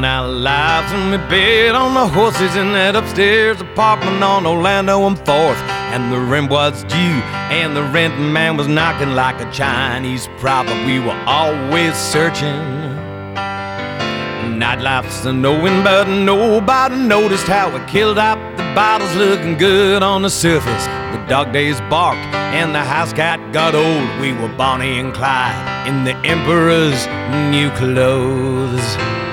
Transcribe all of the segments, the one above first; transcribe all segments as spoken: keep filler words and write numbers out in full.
living our lives and we bet on the horses in that upstairs apartment on Orlando and fourth. And the rent was due and the rent man was knocking like a Chinese prophet. We were always searching. Nightlife's a knowing, but nobody noticed how we killed up the bottles looking good on the surface. The dog days barked and the house cat got old. We were Bonnie and Clyde in the emperor's new clothes.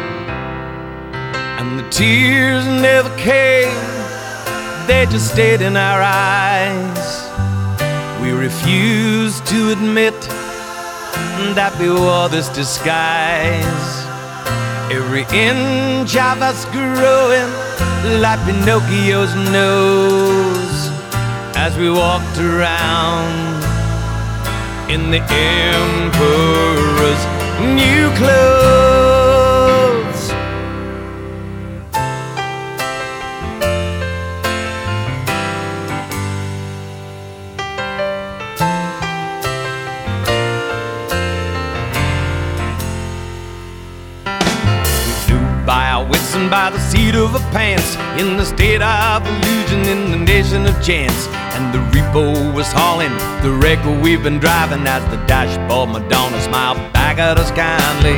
And the tears never came, they just stayed in our eyes. We refused to admit that we wore this disguise. Every inch of us growing like Pinocchio's nose as we walked around in the emperor's new clothes. By our wits and by the seat of our pants, in the state of illusion, in the nation of chance. And the repo was hauling the wreck we've been driving as the dashboard Madonna smiled back at us kindly.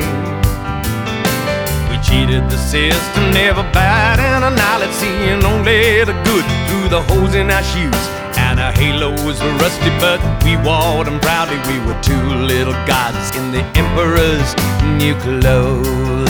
We cheated the system, never batting an eyelid, seeing only the good through the holes in our shoes. And our halos were rusty, but we wore them proudly. We were two little gods in the emperor's new clothes.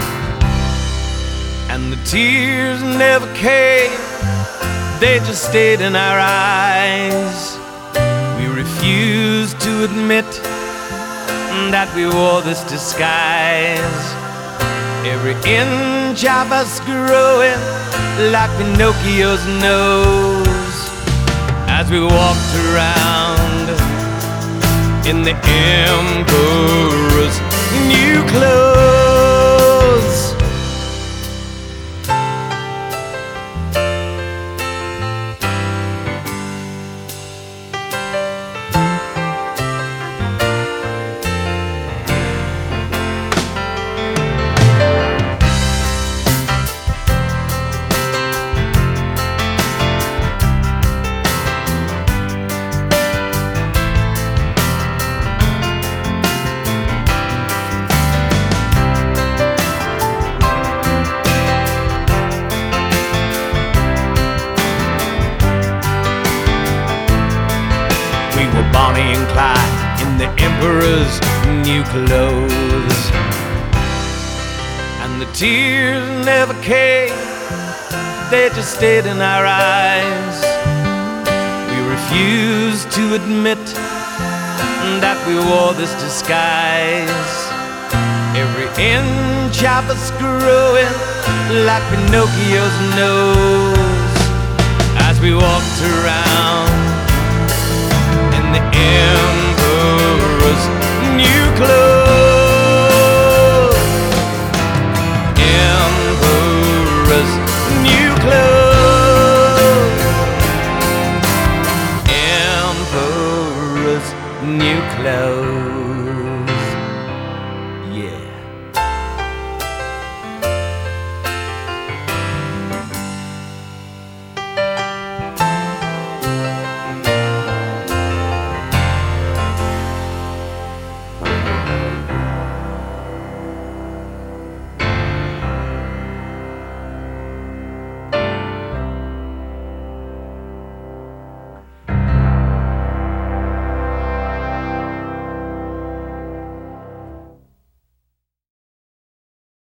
And the tears never came, they just stayed in our eyes. We refused to admit that we wore this disguise. Every inch of us growing like Pinocchio's nose as we walked around in the emperor's new clothes. Bonnie and Clyde in the emperor's new clothes. And the tears never came, they just stayed in our eyes. We refused to admit that we wore this disguise. Every inch of us growing like Pinocchio's nose as we walked around the emperor's new clothes.